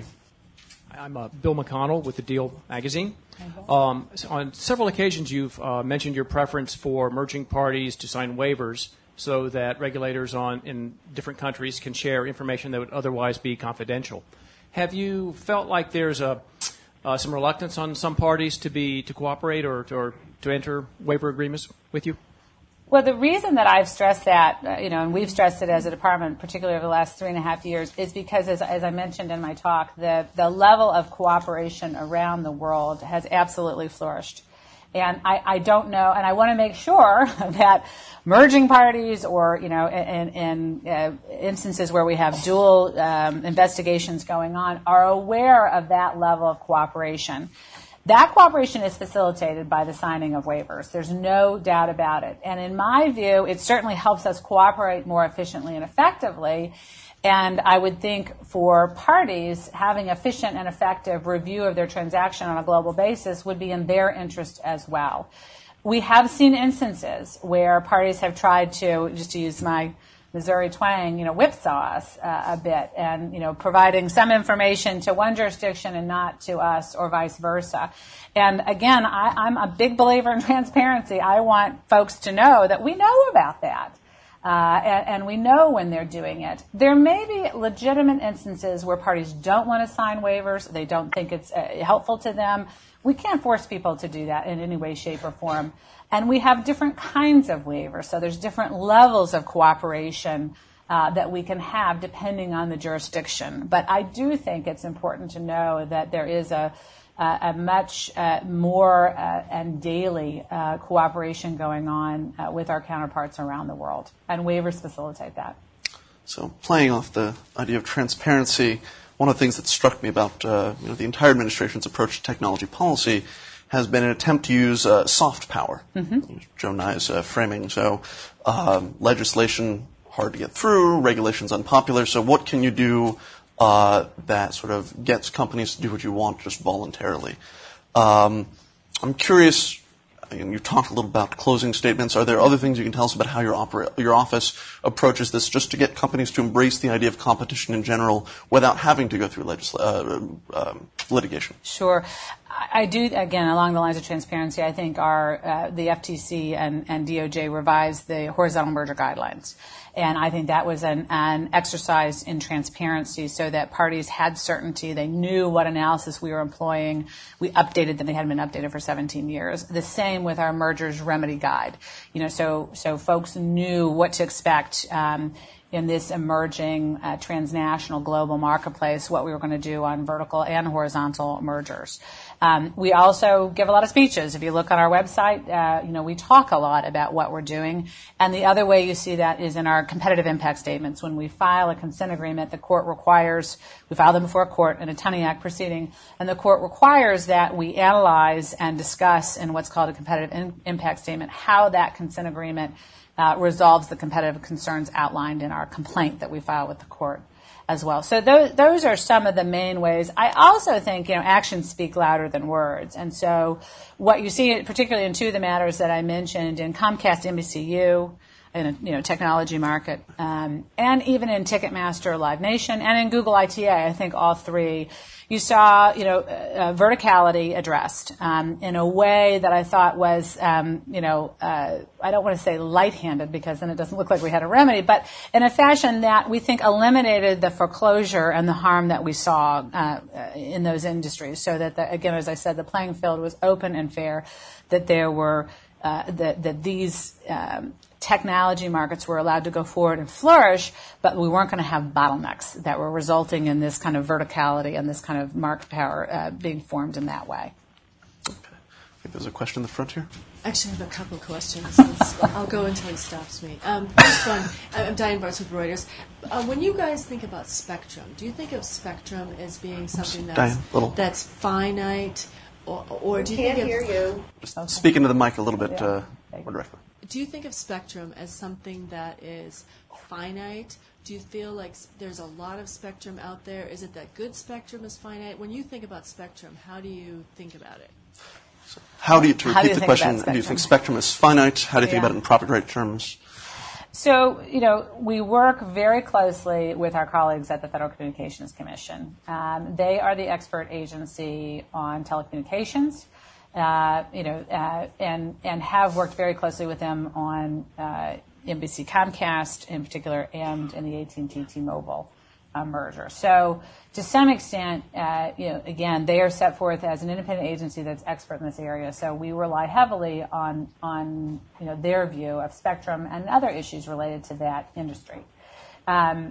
I'm uh, Bill McConnell with the Deal magazine. Um, on several occasions, you've uh, mentioned your preference for merging parties to sign waivers so that regulators on in different countries can share information that would otherwise be confidential. Have you felt like there's a uh, some reluctance on some parties to be to cooperate or, or to enter waiver agreements with you? Well, the reason that I've stressed that, uh, you know, and we've stressed it as a department, particularly over the last three and a half years, is because, as, as I mentioned in my talk, the, the level of cooperation around the world has absolutely flourished. And I, I don't know, and I want to make sure that merging parties or, you know, in, in uh, instances where we have dual um, investigations going on are aware of that level of cooperation. That cooperation is facilitated by the signing of waivers. There's no doubt about it. And in my view, it certainly helps us cooperate more efficiently and effectively. And I would think for parties, having efficient and effective review of their transaction on a global basis would be in their interest as well. We have seen instances where parties have tried to, just to use my Missouri twang, you know, whipsaw us uh, a bit, and, you know, providing some information to one jurisdiction and not to us, or vice versa. And again, I, I'm a big believer in transparency. I want folks to know that we know about that, uh, and, and we know when they're doing it. There may be legitimate instances where parties don't want to sign waivers; they don't think it's uh, helpful to them. We can't force people to do that in any way, shape, or form. And we have different kinds of waivers. So there's different levels of cooperation uh, that we can have depending on the jurisdiction. But I do think it's important to know that there is a, a, a much uh, more uh, and daily uh, cooperation going on uh, with our counterparts around the world. And waivers facilitate that. So playing off the idea of transparency, one of the things that struck me about uh, you know, the entire administration's approach to technology policy has been an attempt to use uh, soft power. Mm-hmm. Joe Nye's uh, framing. So um, legislation hard to get through, regulations unpopular. So what can you do uh, that sort of gets companies to do what you want just voluntarily? Um, I'm curious, and you talked a little about closing statements. Are there other things you can tell us about how your, opera- your office approaches this just to get companies to embrace the idea of competition in general without having to go through legisl- uh, um, litigation? Sure. I do, again, along the lines of transparency, I think our uh, the F T C and, and D O J revised the horizontal merger guidelines. And I think that was an, an exercise in transparency so that parties had certainty. They knew what analysis we were employing. We updated them. They hadn't been updated for seventeen years. The same with our mergers remedy guide. You know, so so folks knew what to expect. Um, in this emerging uh, transnational global marketplace what we were going to do on vertical and horizontal mergers. Um, we also give a lot of speeches. If you look on our website, uh, you know, we talk a lot about what we're doing. And the other way you see that is in our competitive impact statements. When we file a consent agreement, the court requires, we file them before a court in a Tunney Act proceeding, and the court requires that we analyze and discuss in what's called a competitive in, impact statement how that consent agreement Uh, resolves the competitive concerns outlined in our complaint that we file with the court as well. So those, those are some of the main ways. I also think, you know, actions speak louder than words. And so what you see, particularly in two of the matters that I mentioned, in Comcast N B C U, in a you know, technology market, um, and even in Ticketmaster, Live Nation, and in Google I T A, I think all three, you saw, you know, uh, verticality addressed um, in a way that I thought was, um, you know, uh, I don't want to say light-handed because then it doesn't look like we had a remedy, but in a fashion that we think eliminated the foreclosure and the harm that we saw uh, in those industries. So that, the, again, as I said, the playing field was open and fair, that there were, uh, that, that these um, technology markets were allowed to go forward and flourish, but we weren't going to have bottlenecks that were resulting in this kind of verticality and this kind of market power uh, being formed in that way. Okay. I think there's a question in the front here. Actually, I have a couple of questions. I'll go until he stops me. Um, first one, I'm Diane Bartz with Reuters. Uh, when you guys think about spectrum, do you think of spectrum as being something that's, Diane, that's finite, or, or do you Can't think hear of, you. Just speak into the mic a little bit uh, more directly. Do you think of spectrum as something that is finite? Do you feel like there's a lot of spectrum out there? Is it that good spectrum is finite? When you think about spectrum, how do you think about it? So how do you, to How do repeat you the think question, about do you think spectrum? spectrum is finite? How do you think Yeah. about it in property terms? So, you know, we work very closely with our colleagues at the Federal Communications Commission. Um, they are the expert agency on telecommunications. Uh, you know, uh, and and have worked very closely with them on uh, N B C Comcast in particular, and in the A T and T T-Mobile uh, merger. So, to some extent, uh, you know, again, they are set forth as an independent agency that's expert in this area. So we rely heavily on on you know their view of spectrum and other issues related to that industry. Um,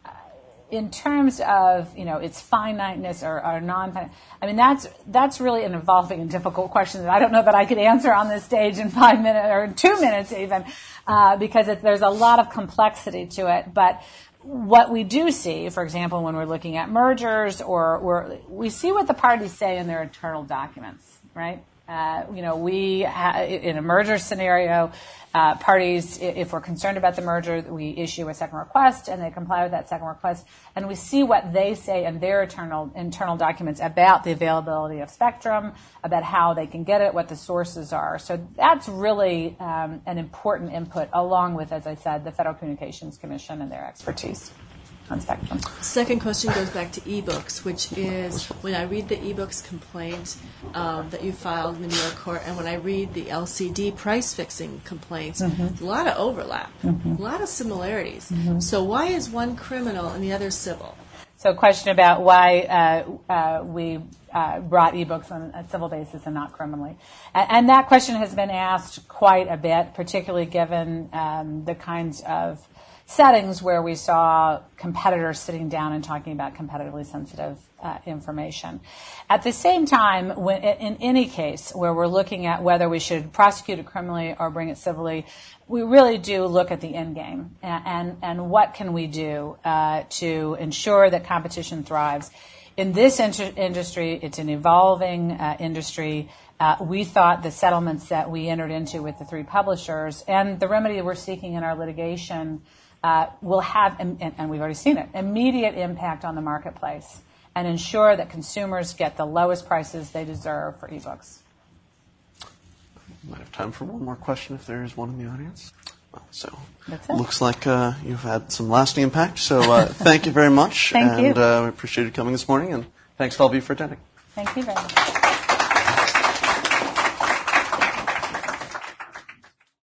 In terms of, you know, its finiteness or, or non-finite, I mean, that's that's really an evolving and difficult question that I don't know that I could answer on this stage in five minutes or two minutes even, uh, because it, there's a lot of complexity to it. But what we do see, for example, when we're looking at mergers, or we're, we see what the parties say in their internal documents, right? Uh, you know, we ha- in a merger scenario, uh, parties, if we're concerned about the merger, we issue a second request, and they comply with that second request, and we see what they say in their internal internal documents about the availability of spectrum, about how they can get it, what the sources are. So that's really um, an important input, along with, as I said, the Federal Communications Commission and their expertise on spectrum. Second question goes back to ebooks, which is when I read the ebooks complaint um, that you filed in the New York court, and when I read the L C D price fixing complaints, mm-hmm. a lot of overlap, mm-hmm. a lot of similarities. Mm-hmm. So why is one criminal and the other civil? So a question about why uh, uh, we uh, brought ebooks on a civil basis and not criminally. And, and that question has been asked quite a bit, particularly given um, the kinds of settings where we saw competitors sitting down and talking about competitively sensitive uh, information. At the same time, when, in any case where we're looking at whether we should prosecute it criminally or bring it civilly, we really do look at the end game and, and, and what can we do uh, to ensure that competition thrives. In this inter- industry, it's an evolving uh, industry. Uh, we thought the settlements that we entered into with the three publishers and the remedy we're seeking in our litigation Uh, will have, and, and we've already seen it, immediate impact on the marketplace and ensure that consumers get the lowest prices they deserve for ebooks. We might have time for one more question if there is one in the audience. Well, so That's it. Looks like uh, you've had some lasting impact. So uh, thank you very much. Thank and, you. Uh, we appreciate you coming this morning, and thanks to all of you for attending. Thank you very much.